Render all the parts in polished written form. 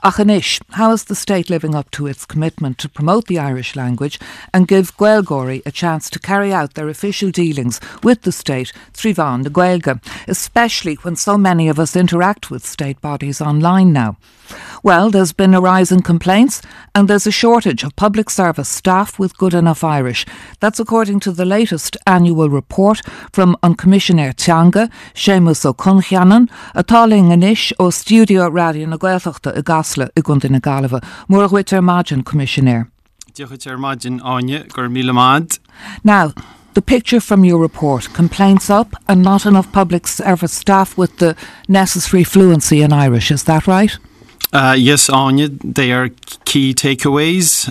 Achanish, how is the state living up to its commitment to promote the Irish language and give Gaelgori a chance to carry out their official dealings with the state Trivan the Gaelga, especially when so many of us interact with state bodies online now? Well, there's been a rise in complaints and there's a shortage of public service staff with good enough Irish. That's according to the latest annual report from Commissioner Tianga, Seamus O'Conchianan, a taling anish o Studio Radio na Gaeltachta i Gasla i Gundin Galava. Moragwit Margin, Commissioner. Now, the picture from your report, complaints up and not enough public service staff with the necessary fluency in Irish, is that right? Yes, Anya, they are key takeaways.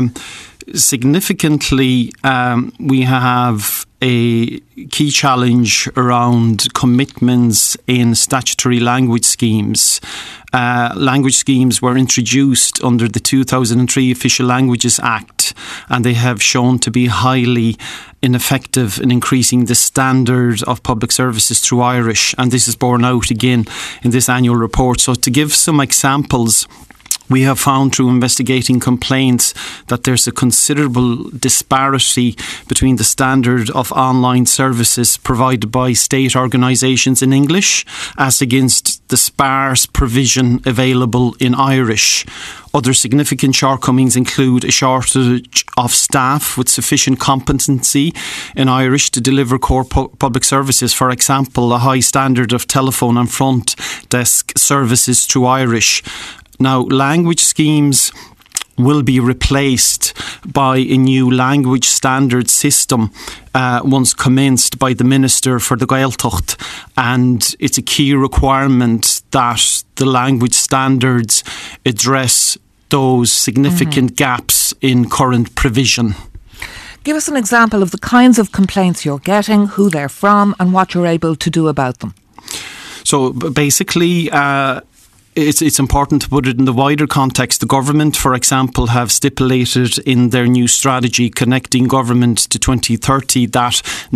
Significantly, we have a key challenge around commitments in statutory language schemes. Language schemes were introduced under the 2003 Official Languages Act, and they have shown to be highly ineffective in increasing the standard of public services through Irish, and this is borne out again in this annual report. So to give some examples, we have found through investigating complaints that there's a considerable disparity between the standard of online services provided by state organisations in English as against the sparse provision available in Irish. Other significant shortcomings include a shortage of staff with sufficient competency in Irish to deliver core public services. For example, a high standard of telephone and front desk services through Irish. Now, language schemes will be replaced by a new language standard system once commenced by the Minister for the Gaeltacht, and it's a key requirement that the language standards address those significant gaps in current provision. Give us an example of the kinds of complaints you're getting, who they're from and what you're able to do about them. So basically, it's important to put it in the wider context. The government, for example, have stipulated in their new strategy, Connecting Government to 2030, that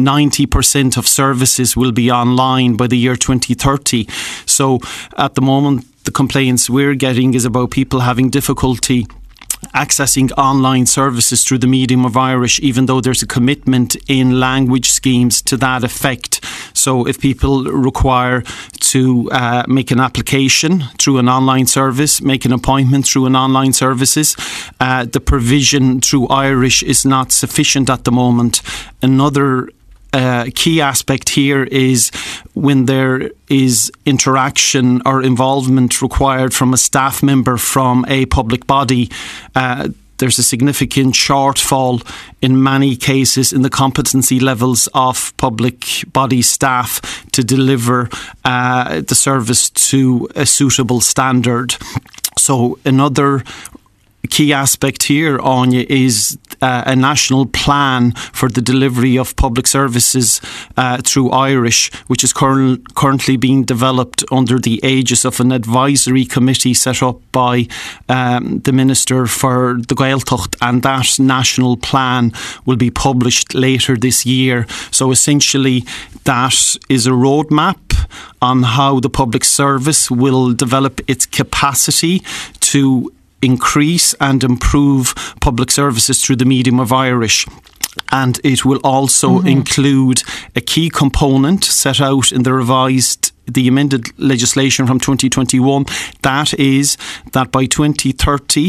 90% of services will be online by the year 2030. So at the moment, the complaints we're getting is about people having difficulty accessing online services through the medium of Irish, even though there's a commitment in language schemes to that effect. So if people require to make an application through an online service, make an appointment through an online services, the provision through Irish is not sufficient at the moment. Another key aspect here is when there is interaction or involvement required from a staff member from a public body, there's a significant shortfall in many cases in the competency levels of public body staff to deliver the service to a suitable standard. So another key aspect here, Anya, is a national plan for the delivery of public services through Irish, which is currently being developed under the aegis of an advisory committee set up by the Minister for the Gaeltacht, and that national plan will be published later this year. So essentially that is a roadmap on how the public service will develop its capacity to increase and improve public services through the medium of Irish. And it will also include a key component set out in the amended legislation from 2021. That is that by 2030,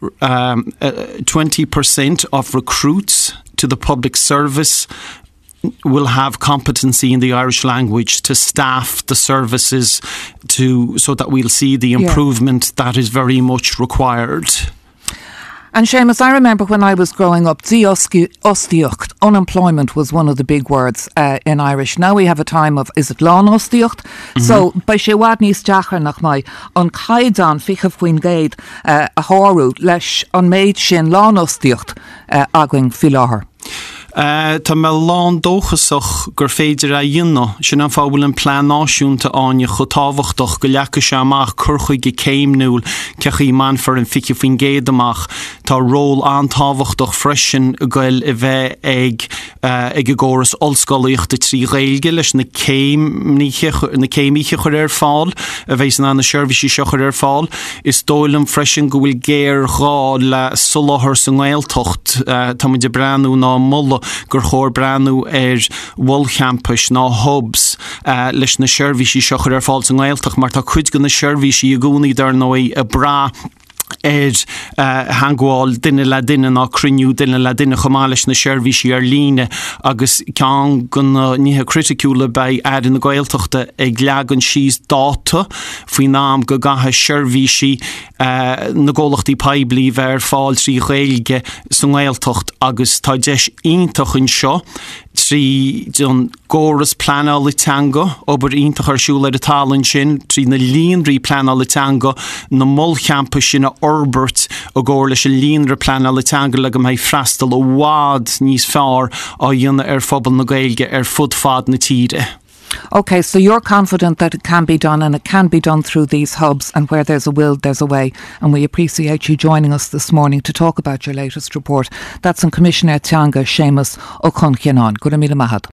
20% of recruits to the public service will have competency in the Irish language to staff the services so that we'll see the improvement that is very much required. And Seamus, I remember when I was growing up, ostiacht, unemployment was one of the big words in Irish. Now we have a time of, is it lán ostiacht? So, by sé wad níos deachar nach mai, an caidan ficha faoin géad a háú leis an méid sin lán ostiacht agwing fi láthair. Tá me lán dóchasach gur féidir a dhéanana sin an fábhfuil an plán náisiúnta áine chu tábhachtach go leacha se amach curchuig go céimnúil cechaí man for an fiche faoin géad amach tá ról an tábhachtach freisin a gail I bheith ag agóras olscoilíochta trí réilge leis na céimíche chur fáil a bheits na seirbhísí seo chur fáil is dóilm freisin go bhfuil géir gá le suláthar san Gaeltacht tá muid de breanú ná mulla gur chóir breanú Woolcampus ná hubs leis na seirbhísí seo chur fáil san Gaeltacht mar tá chuid go na seirbhísí a gúnaí dar nói a bra hangháil duine le duine ná criniú duine le duine chomáis na seirbhísí ar líne agus cean go níthe criticúla bei aidir na Gaeltachta ag leagan síos dáta faoi nám go gatha seirbhísí na ggólachtaí peblií bheith fáil trí Gaeilge san Gaeltacht agus tá deis iontach an seo trí don góras Pleanálatanga obair iontach ar siúla a talann sin trí na líonraí Pleanálatanga na Woolcampus sin a Orbert a ggóir leis a líonra Pleanálatanga le go mbeidh freastal ó bhád níos fearr á dhéanana ar phobal na Gaeilge ar fud fad na tíre. Okay, so you're confident that it can be done and it can be done through these hubs, and where there's a will, there's a way. And we appreciate you joining us this morning to talk about your latest report. That's on Commissioner Teanga Seamus Ó Choncheanán. Gura míle maithad.